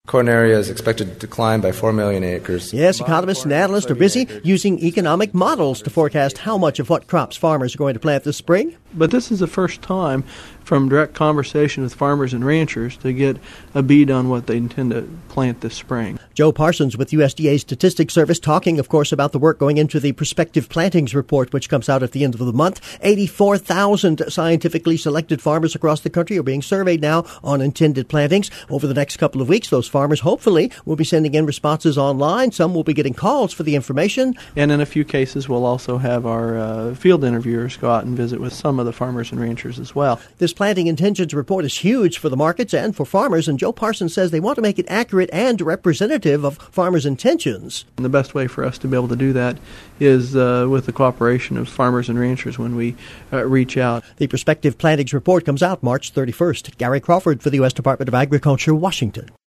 Corn area is expected to decline by 4 million acres. Yes, economists and analysts are busy using economic models to forecast how much of what crops farmers are going to plant this spring. But this is the first time from direct conversation with farmers and ranchers to get a bead on what they intend to plant this spring. Joe Parsons with USDA Statistics Service talking, of course, about the work going into the prospective plantings report, which comes out at the end of the month. 84,000 scientifically selected farmers across the country are being surveyed now on intended plantings. Over the next couple of weeks, those farmers hopefully will be sending in responses online. Some will be getting calls for the information. And in a few cases, we'll also have our field interviewers go out and visit with some of the farmers and ranchers as well. This planting intentions report is huge for the markets and for farmers, and Joe Parsons says they want to make it accurate and representative of farmers' intentions. And the best way for us to be able to do that is with the cooperation of farmers and ranchers when we reach out. The prospective plantings report comes out March 31st. Gary Crawford for the U.S. Department of Agriculture, Washington.